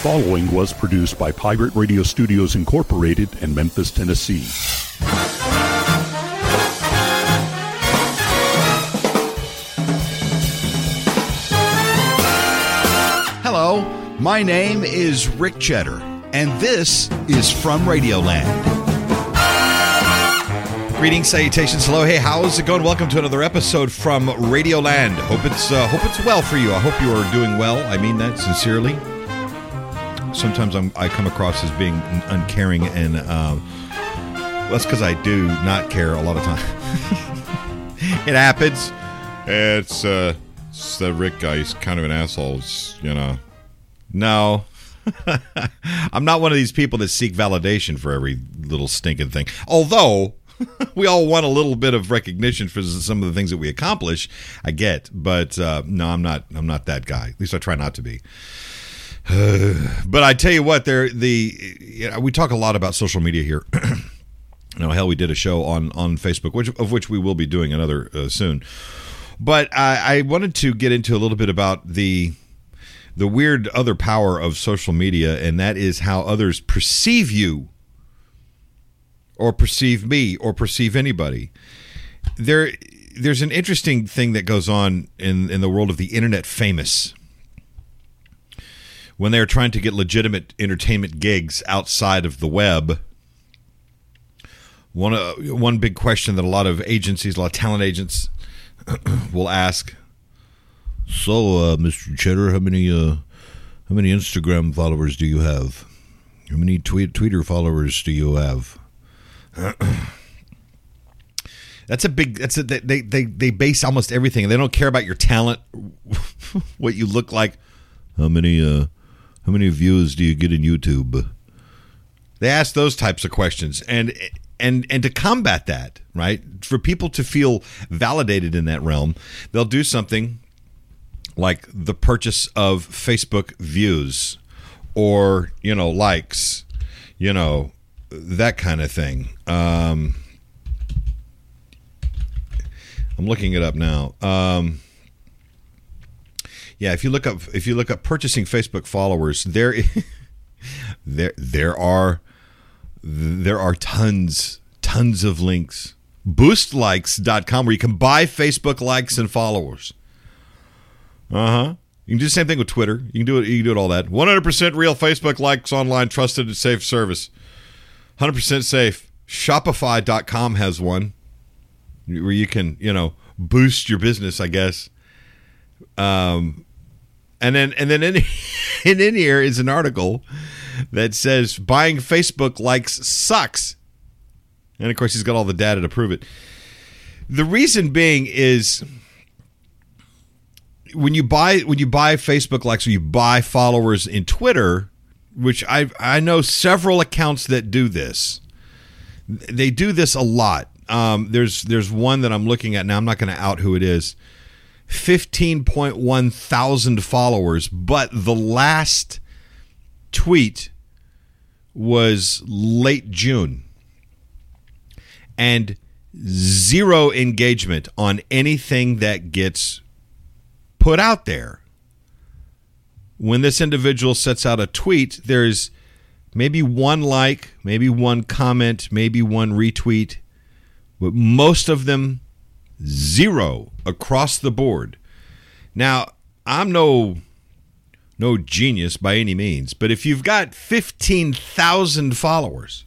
following was produced by Pirate Radio Studios Incorporated in Memphis, Tennessee. Hello, my name is Rick Cheddar, and this is From Radioland. Greetings, salutations, hello, hey, how's it going? Welcome to another episode from Radioland. Hope it's well for you. I hope you are doing well. I mean that sincerely. Sometimes I come across as being uncaring, and that's because I do not care a lot of time. It happens. It's the Rick guy. He's kind of an asshole. It's, No. I'm not one of these people that seek validation for every little stinking thing. Although we all want a little bit of recognition for some of the things that we accomplish. I get, but no, I'm not that guy. At least I try not to be. But I tell you what, we talk a lot about social media here. Hell, we did a show on Facebook, which we will be doing another soon. But I wanted to get into a little bit about the weird other power of social media, and that is how others perceive you, or perceive me, or perceive anybody. There's an interesting thing that goes on in the world of the internet famous. When they're trying to get legitimate entertainment gigs outside of the web, one big question that a lot of agencies, a lot of talent agents will ask, so, Mr. Cheddar, how many Instagram followers do you have? How many Twitter followers do you have? They base almost everything, and they don't care about your talent, what you look like. How many views do you get in YouTube? They ask those types of questions, and to combat that, right? For people to feel validated in that realm, they'll do something like the purchase of Facebook views, or likes, that kind of thing. I'm looking it up now. Yeah, if you look up purchasing Facebook followers, there are tons of links. Boostlikes.com, where you can buy Facebook likes and followers. You can do the same thing with Twitter. You can do it all that. 100% real Facebook likes online, trusted and safe service. 100% safe. Shopify.com has one where you can, boost your business, I guess. And then in here is an article that says buying Facebook likes sucks. And of course, he's got all the data to prove it. The reason being is when you buy Facebook likes, or you buy followers in Twitter, which I know several accounts that do this. They do this a lot. There's one that I'm looking at now. I'm not going to out who it is. 15.1 thousand followers, but the last tweet was late June, and 0 engagement on anything that gets put out there. When this individual sets out a tweet, there's maybe one like, maybe one comment, maybe one retweet, but most of them 0 across the board. Now, I'm no genius by any means, but if you've got 15,000 followers,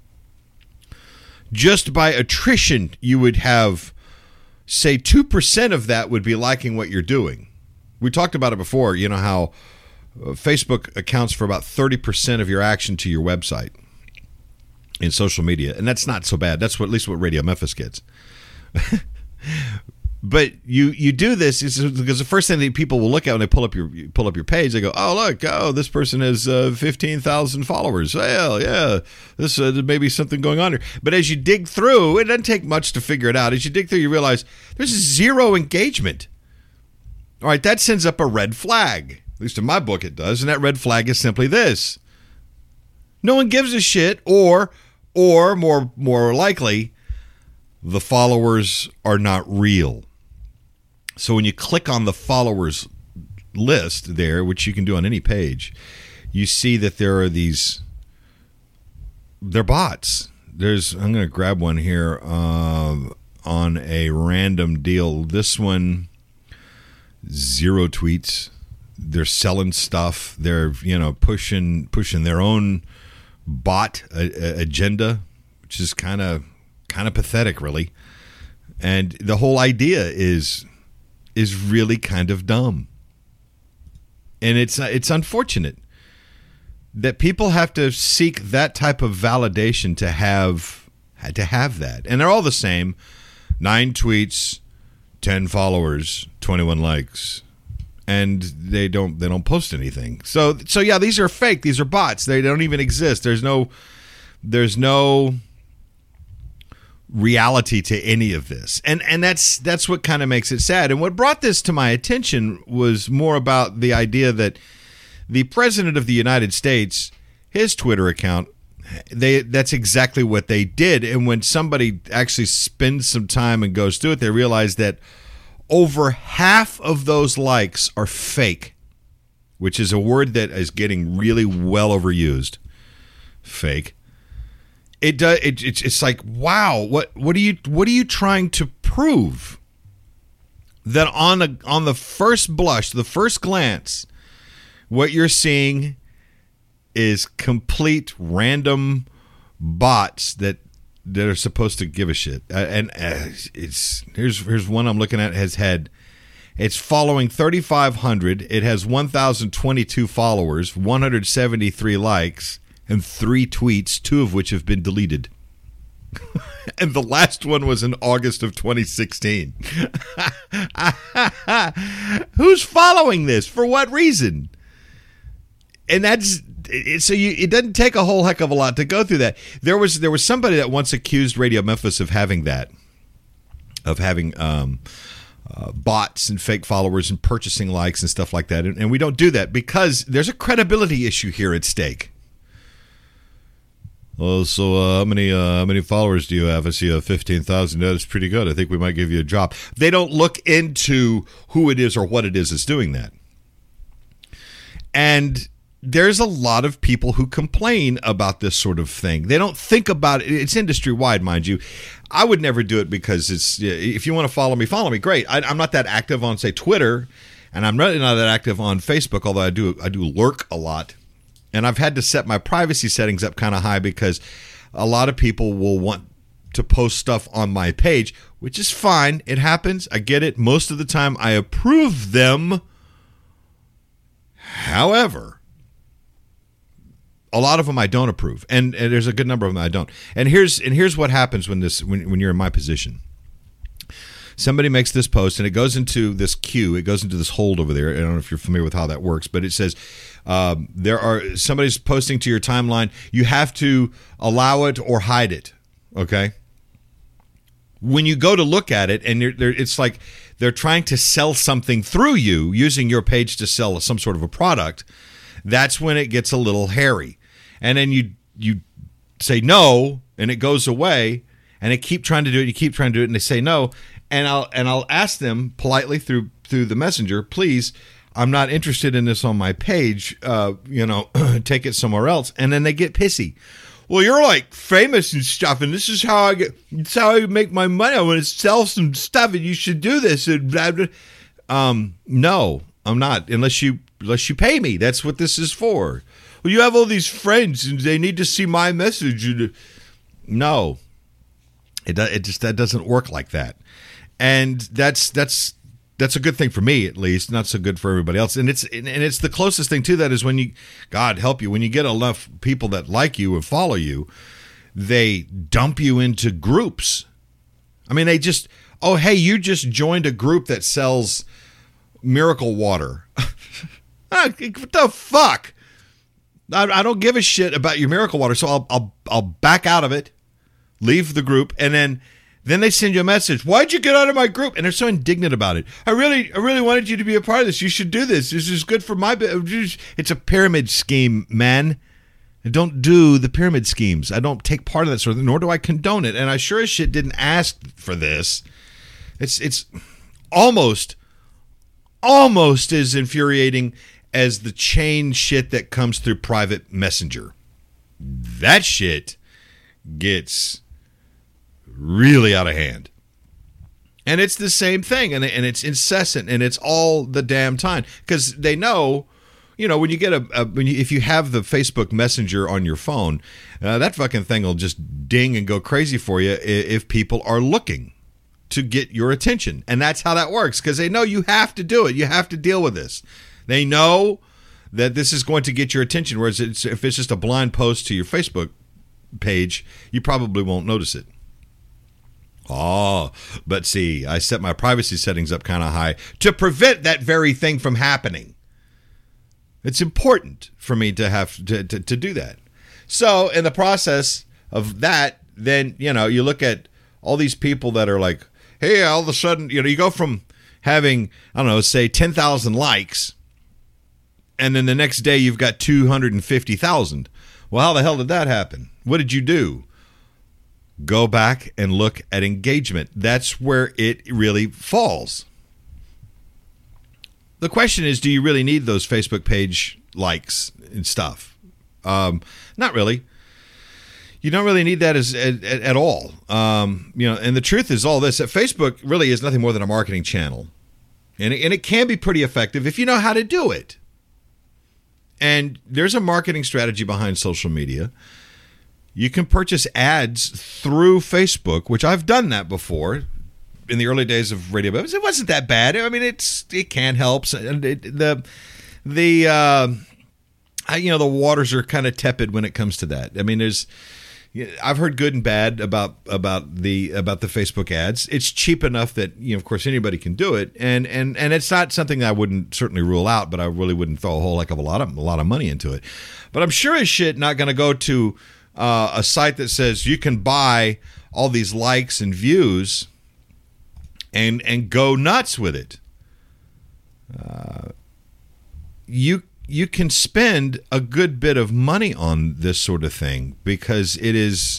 just by attrition, you would have, say, 2% of that would be liking what you're doing. We talked about it before, how Facebook accounts for about 30% of your action to your website in social media, and that's not so bad. That's at least what Radio Memphis gets. But you do this because the first thing that people will look at when they pull up your page, they go, oh look, this person has 15,000 followers. Well, yeah, this may be something going on here. But as you dig through, it doesn't take much to figure it out. As you dig through, you realize there's 0 engagement. All right, that sends up a red flag. At least in my book, it does, and that red flag is simply this: no one gives a shit, or more likely, the followers are not real. So when you click on the followers list there, which you can do on any page, you see that there are they're bots. I'm going to grab one here on a random deal. This one, 0 tweets. They're selling stuff. They're, pushing their own bot agenda, which is kind of pathetic, really. And the whole idea is really kind of dumb. And it's unfortunate that people have to seek that type of validation to have that. And they're all the same. 9 tweets, 10 followers, 21 likes. And they don't post anything. So yeah, these are fake. These are bots. They don't even exist. There's no reality to any of this. And that's what kind of makes it sad. And what brought this to my attention was more about the idea that the President of the United States, his Twitter account, that's exactly what they did. And when somebody actually spends some time and goes through it, they realize that over half of those likes are fake, which is a word that is getting really well overused. Fake. It's like, wow, what are you trying to prove? That on the first blush, the first glance, what you're seeing is complete random bots that are supposed to give a shit. Here's one I'm looking at. It's following 3,500. It has 1,022 followers, 173 likes, and 3 tweets, 2 of which have been deleted. And the last one was in August of 2016. Who's following this? For what reason? And it doesn't take a whole heck of a lot to go through that. There was somebody that once accused Radio Memphis of having bots and fake followers and purchasing likes and stuff like that. And we don't do that because there's a credibility issue here at stake. Oh, so how many followers do you have? I see 15,000. That's pretty good. I think we might give you a job. They don't look into who it is or what it is that's doing that. And there's a lot of people who complain about this sort of thing. They don't think about it. It's industry-wide, mind you. I would never do it because if you want to follow me, great. I'm not that active on, say, Twitter, and I'm really not that active on Facebook, although I do lurk a lot. And I've had to set my privacy settings up kind of high because a lot of people will want to post stuff on my page, which is fine. It happens. I get it. Most of the time, I approve them. However, a lot of them I don't approve, and there's a good number of them I don't. And here's what happens when you're in my position. Somebody makes this post, and it goes into this queue. It goes into this hold over there. I don't know if you're familiar with how that works, but it says somebody's posting to your timeline. You have to allow it or hide it. Okay. When you go to look at it, and it's like they're trying to sell something through you, using your page to sell some sort of a product. That's when it gets a little hairy. And then you say no, and it goes away, and they keep trying to do it. You keep trying to do it, and they say no. And I'll ask them politely through the messenger, please, I'm not interested in this on my page. Take it somewhere else. And then they get pissy. Well, you're like famous and stuff, and this is how I make my money. I want to sell some stuff, and you should do this. And blah, blah. No, I'm not, unless you pay me. That's what this is for. Well, you have all these friends, and they need to see my message. No, that doesn't work like that. And that's a good thing for me, at least. Not so good for everybody else. And it's the closest thing to that is when God help you, when you get enough people that like you and follow you, they dump you into groups. I mean, they just, oh, hey, you just joined a group that sells miracle water. What the fuck? I don't give a shit about your miracle water, so I'll back out of it, leave the group, and then they send you a message. Why'd you get out of my group? And they're so indignant about it. I really wanted you to be a part of this. You should do this. This is good for my business. It's a pyramid scheme, man. I don't do the pyramid schemes. I don't take part of that sort of thing, nor do I condone it. And I sure as shit didn't ask for this. It's almost as infuriating as the chain shit that comes through private messenger. That shit gets really out of hand. And it's the same thing, and it's incessant, and it's all the damn time. Because they know, when you get if you have the Facebook Messenger on your phone, that fucking thing will just ding and go crazy for you if people are looking to get your attention. And that's how that works, because they know you have to do it. You have to deal with this. They know that this is going to get your attention, whereas if it's just a blind post to your Facebook page, you probably won't notice it. Oh, but see, I set my privacy settings up kind of high to prevent that very thing from happening. It's important for me to have to do that. So in the process of that, then, you look at all these people that are like, hey, all of a sudden, you go from having, I don't know, say 10,000 likes, and then the next day you've got 250,000. Well, how the hell did that happen? What did you do? Go back and look at engagement. That's where it really falls. The question is, do you really need those Facebook page likes and stuff? Not really. You don't really need that at all. And the truth is all this, that Facebook really is nothing more than a marketing channel. And it can be pretty effective if you know how to do it. And there's a marketing strategy behind social media. You can purchase ads through Facebook, which I've done that before in the early days of radio. But it wasn't that bad. I mean, it can help. And the waters are kind of tepid when it comes to that. I mean, I've heard good and bad about the Facebook ads. It's cheap enough that of course anybody can do it, and it's not something that I wouldn't certainly rule out, but I really wouldn't throw a whole heck of a lot of money into it. But I'm sure as shit not going to go to a site that says you can buy all these likes and views and go nuts with it. You can spend a good bit of money on this sort of thing because it is,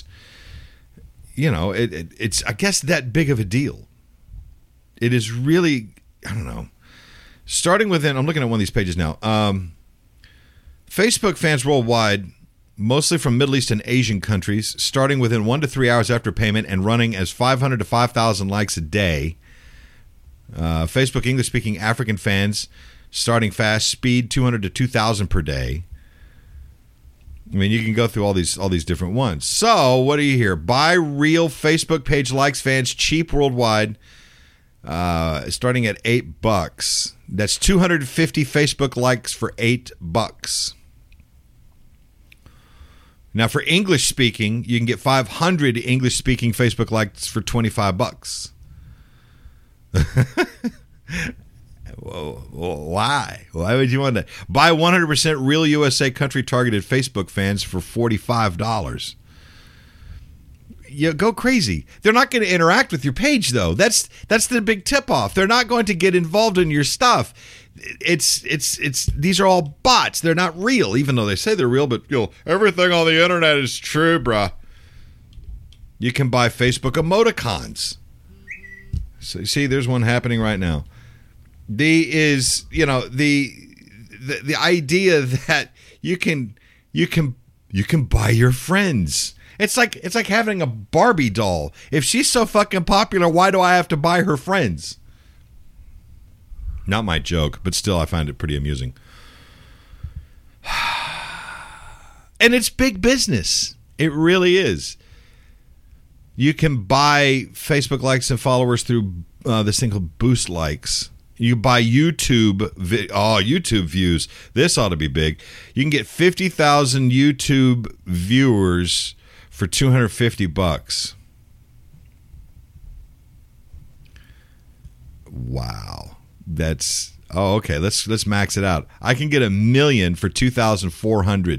it's I guess that big of a deal. It is really, I don't know. Starting within, I'm looking at one of these pages now. Facebook fans worldwide, mostly from Middle East and Asian countries, starting within 1 to 3 hours after payment and running as 500 to 5,000 likes a day. Facebook English-speaking African fans starting fast, speed 200 to 2,000 per day. I mean, you can go through all these different ones. So, what do you hear? Buy real Facebook page likes fans cheap worldwide, starting at $8. That's 250 Facebook likes for $8. Now, for English speaking, you can get 500 English speaking Facebook likes for $25. Whoa, why? Why would you want that? Buy 100% real USA country targeted Facebook fans for $45. You go crazy. They're not going to interact with your page, though. That's the big tip off. They're not going to get involved in your stuff. It's these are all bots. They're not real, even though they say they're real. But everything on the internet is true, bruh. You can buy Facebook emoticons. So see, there's one happening right now. The idea that you can buy your friends. It's like having a Barbie doll. If she's so fucking popular, why do I have to buy her friends? Not my joke, but still I find it pretty amusing. And it's big business. It really is. You can buy Facebook likes and followers through this thing called Boost Likes. You buy YouTube views. This ought to be big. You can get 50,000 YouTube viewers for $250. Wow. That's okay. Let's max it out. I can get 1 million for $2,400.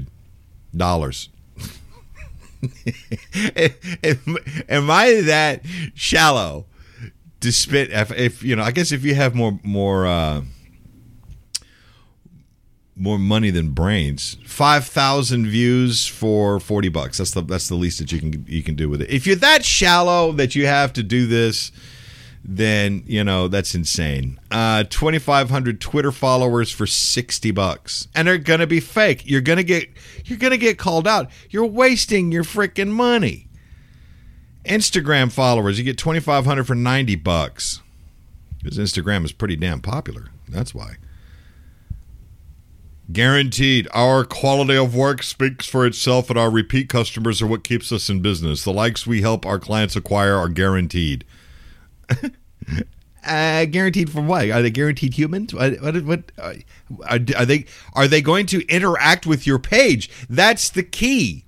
Am I that shallow to spit? If I guess if you have more money than brains, 5,000 views for $40. That's the least that you can do with it. If you're that shallow that you have to do this, then, that's insane. 2,500 Twitter followers for $60. And they're going to be fake. You're going to get called out. You're wasting your freaking money. Instagram followers, you get 2,500 for $90. Because Instagram is pretty damn popular. That's why. Guaranteed. Our quality of work speaks for itself, and our repeat customers are what keeps us in business. The likes we help our clients acquire are guaranteed. Guaranteed from what? Are they guaranteed humans? What are they going to interact with your page? That's the key.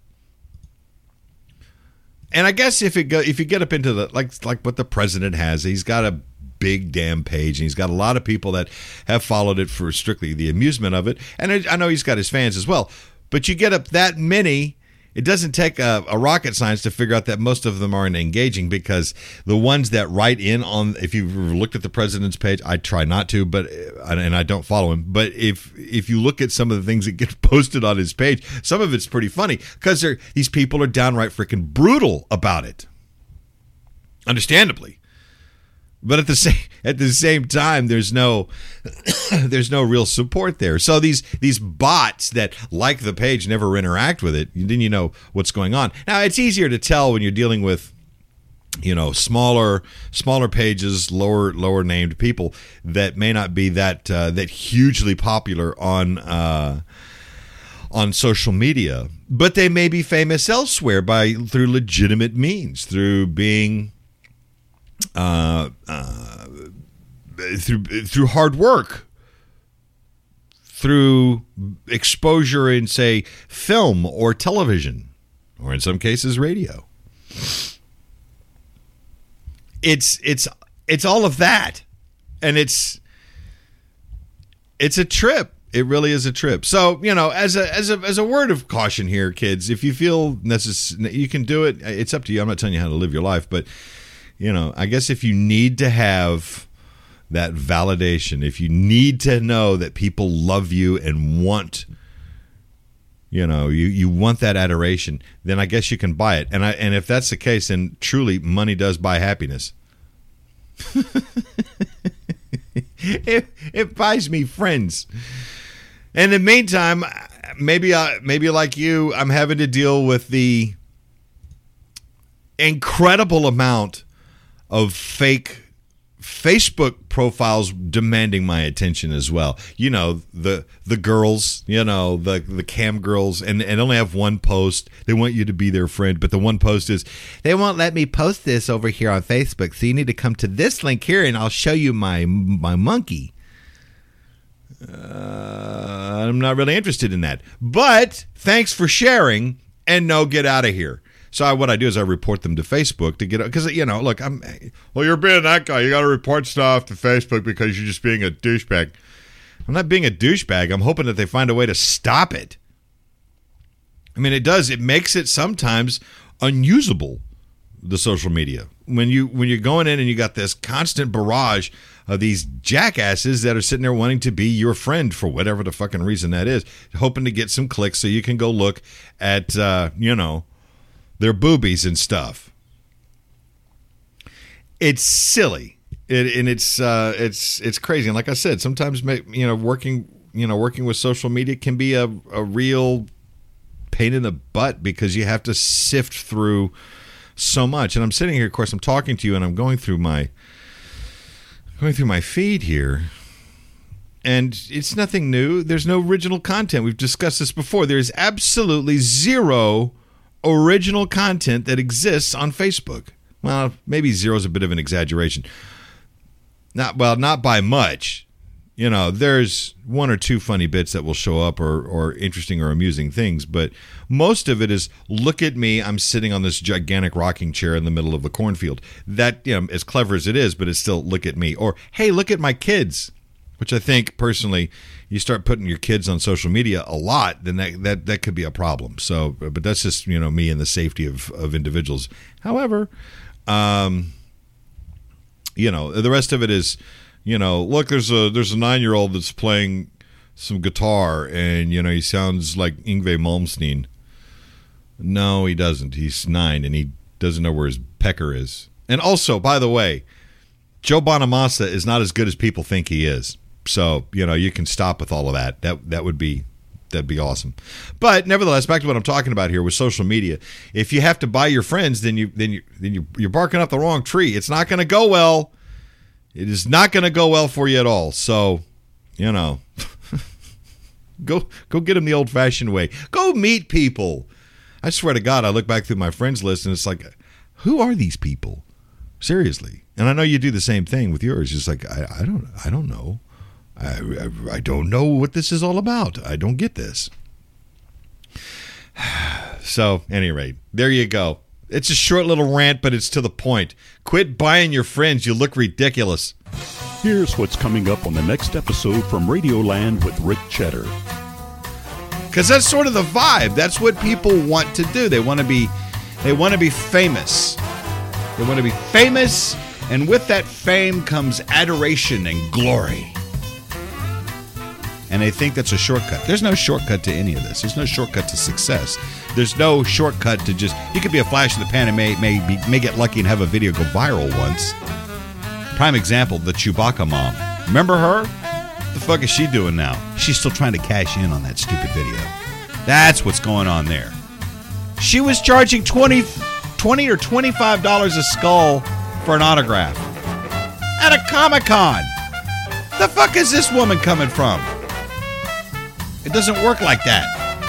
And I guess if you get up into the like what the president has, he's got a big damn page, and he's got a lot of people that have followed it for strictly the amusement of it. And I know he's got his fans as well. But you get up that many, it doesn't take a rocket science to figure out that most of them aren't engaging, because the ones that write in on, if you've looked at the president's page, I try not to, and I don't follow him. But if you look at some of the things that get posted on his page, some of it's pretty funny, because these people are downright freaking brutal about it. Understandably. But at the same time, there's no real support there. So these bots that like the page never interact with it. Then you know what's going on. Now it's easier to tell when you're dealing with smaller pages, lower named people that may not be that hugely popular on social media, but they may be famous elsewhere through legitimate means, through being. Through hard work, through exposure in, say, film or television, or in some cases radio. It's all of that, and it's a trip. It really is a trip. So, as a word of caution here, kids, if you feel necessary, you can do it. It's up to you. I'm not telling you how to live your life, but I guess if you need to have that validation, if you need to know that people love you and want, you want that adoration, then I guess you can buy it. And if that's the case, then truly money does buy happiness. It buys me friends. And in the meantime, maybe like you, I'm having to deal with the incredible amount of fake Facebook profiles demanding my attention as well. The girls, the cam girls, and only have one post. They want you to be their friend, but the one post is, they won't let me post this over here on Facebook, so you need to come to this link here and I'll show you my monkey. I'm not really interested in that. But thanks for sharing, and no, get out of here. So what I do is I report them to Facebook to get, because look, you're being that guy. You got to report stuff to Facebook because you're just being a douchebag. I'm not being a douchebag. I'm hoping that they find a way to stop it. I mean, it does. It makes it sometimes unusable, the social media. When you're going in and you got this constant barrage of these jackasses that are sitting there wanting to be your friend for whatever the fucking reason that is, hoping to get some clicks so you can go look at, their boobies and stuff. It's silly, it's crazy. And like I said, sometimes working with social media can be a real pain in the butt, because you have to sift through so much. And I'm sitting here, of course, I'm talking to you, and I'm going through my feed here, and it's nothing new. There's no original content. We've discussed this before. There's absolutely zero original content that exists on Facebook. Well, maybe zero is a bit of an exaggeration. Not by much. There's one or two funny bits that will show up, or interesting or amusing things, but most of it is, look at me, I'm sitting on this gigantic rocking chair in the middle of a cornfield. That, as clever as it is, but it's still, look at me. Or, hey, look at my kids. Which I think, personally, you start putting your kids on social media a lot, then that could be a problem. So, but that's just, me and the safety of individuals. However, the rest of it is, look, there's a 9-year-old that's playing some guitar, and, he sounds like Yngwie Malmsteen. No, he doesn't. He's 9, and he doesn't know where his pecker is. And also, by the way, Joe Bonamassa is not as good as people think he is. So, you can stop with all of that. That'd be awesome. But nevertheless, back to what I'm talking about here with social media. If you have to buy your friends, then you're barking up the wrong tree. It's not going to go well. It is not going to go well for you at all. So, go get them the old-fashioned way. Go meet people. I swear to God, I look back through my friends list and it's like, who are these people? Seriously. And I know you do the same thing with yours. It's like, I don't know. I don't know what this is all about. I don't get this. So, at any rate, there you go. It's a short little rant, but it's to the point. Quit buying your friends. You look ridiculous. Here's what's coming up on the next episode from Radioland with Rick Cheddar. Because that's sort of the vibe. That's what people want to do. They want to be famous. They want to be famous, and with that fame comes adoration and glory. And they think that's a shortcut. There's no shortcut to any of this. There's no shortcut to success. There's no shortcut to just... You could be a flash in the pan and may get lucky and have a video go viral once. Prime example, the Chewbacca mom. Remember her? What the fuck is she doing now? She's still trying to cash in on that stupid video. That's what's going on there. She was charging $20 or $25 a skull for an autograph at a Comic-Con. The fuck is this woman coming from? It doesn't work like that.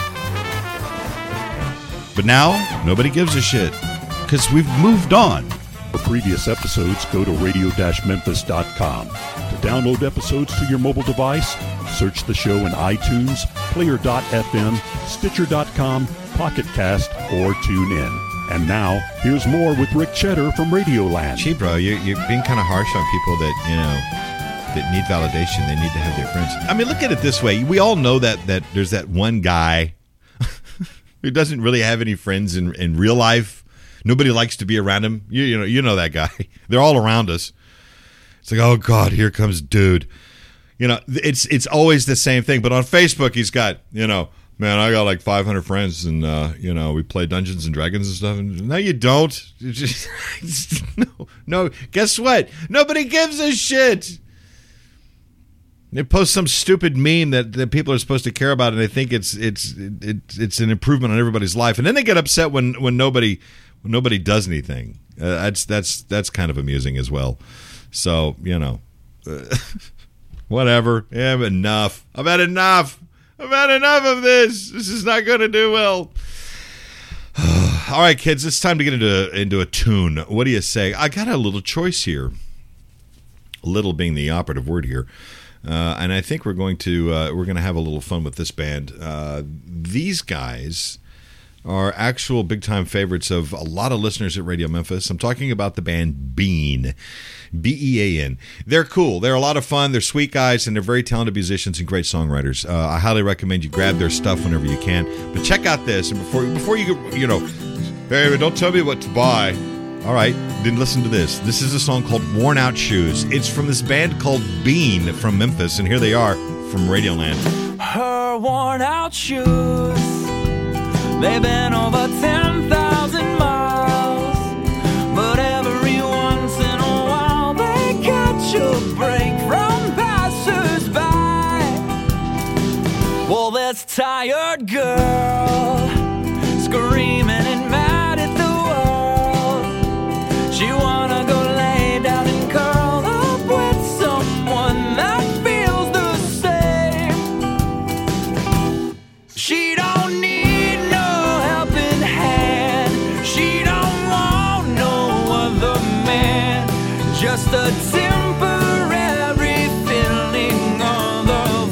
But now, nobody gives a shit because we've moved on. For previous episodes, go to radio-memphis.com. To download episodes to your mobile device, search the show in iTunes, Player.fm, Stitcher.com, Pocket Cast, or TuneIn. And now, here's more with Rick Cheddar from Radioland. Gee, bro, you're being kind of harsh on people that need validation. They need to have their friends. I mean, look at it this way. We all know that there's that one guy who doesn't really have any friends in real life. Nobody likes to be around him. You know that guy. They're all around us. It's like, oh God, here comes dude. It's always the same thing. But on Facebook, he's got, man, I got like 500 friends, and we play Dungeons and Dragons and stuff. And no, you don't. No. Guess what? Nobody gives a shit. They post some stupid meme that people are supposed to care about, and they think it's an improvement on everybody's life, and then they get upset when nobody does anything. That's kind of amusing as well. So whatever. Yeah, enough. I've had enough of this. This is not going to do well. All right, kids, it's time to get into a tune. What do you say? I got a little choice here. A little being the operative word here. And I think we're going to have a little fun with this band. These guys are actual big-time favorites of a lot of listeners at Radio Memphis. I'm talking about the band Bean, B-E-A-N. They're cool. They're a lot of fun. They're sweet guys, and they're very talented musicians and great songwriters. I highly recommend you grab their stuff whenever you can. But check out this, and before you hey, don't tell me what to buy. All right, then listen to this. This is a song called Worn Out Shoes. It's from this band called Bean from Memphis, and here they are from Radioland. Her worn out shoes, they've been over 10,000 miles, but every once in a while they catch a break from passers-by. Well, this tired girl screaming and mad at the she wanna go lay down and curl up with someone that feels the same. She don't need no helping hand. She don't want no other man. Just a temporary filling of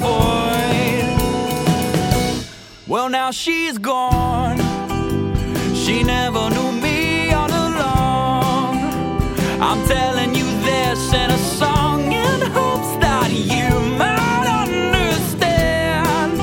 the void. Well, now she's gone. She never knew me all along. I'm telling you this in a song in hopes that you might understand.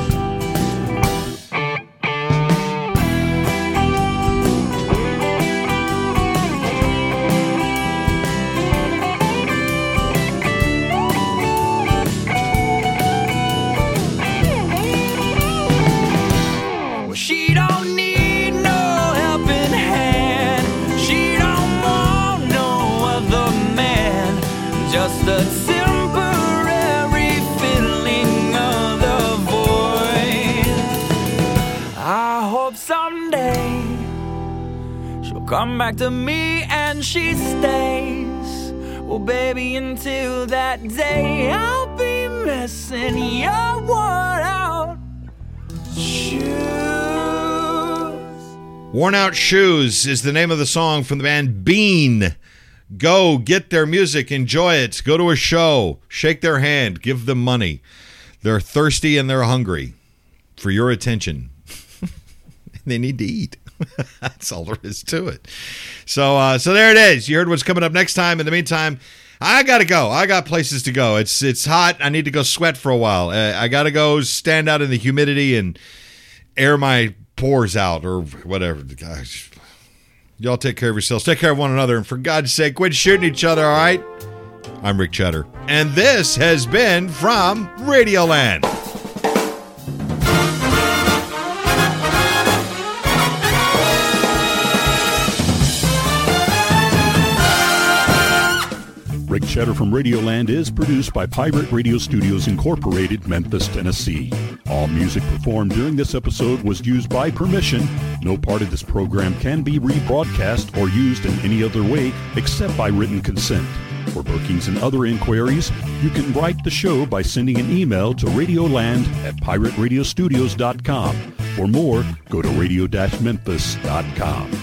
Well, she don't need no helping hand. just a temporary filling of the void. I hope someday she'll come back to me and she stays. Well, baby, until that day, I'll be missing your worn out shoes. Worn Out Shoes is the name of the song from the band Bean. Go get their music, enjoy it, go to a show, shake their hand, give them money. They're thirsty and they're hungry for your attention. They need to eat. That's all there is to it. So there it is. You heard what's coming up next time. In the meantime, I got to go. I got places to go. It's hot. I need to go sweat for a while. I got to go stand out in the humidity and air my pores out or whatever. Gosh. Y'all take care of yourselves. Take care of one another. And for God's sake, quit shooting each other, all right? I'm Rick Cheddar. And this has been from Radioland. Rick Cheddar from Radioland is produced by Pirate Radio Studios Incorporated, Memphis, Tennessee. All music performed during this episode was used by permission. No part of this program can be rebroadcast or used in any other way except by written consent. For bookings and other inquiries, you can write the show by sending an email to radioland@pirateradiostudios.com. For more, go to radio-memphis.com.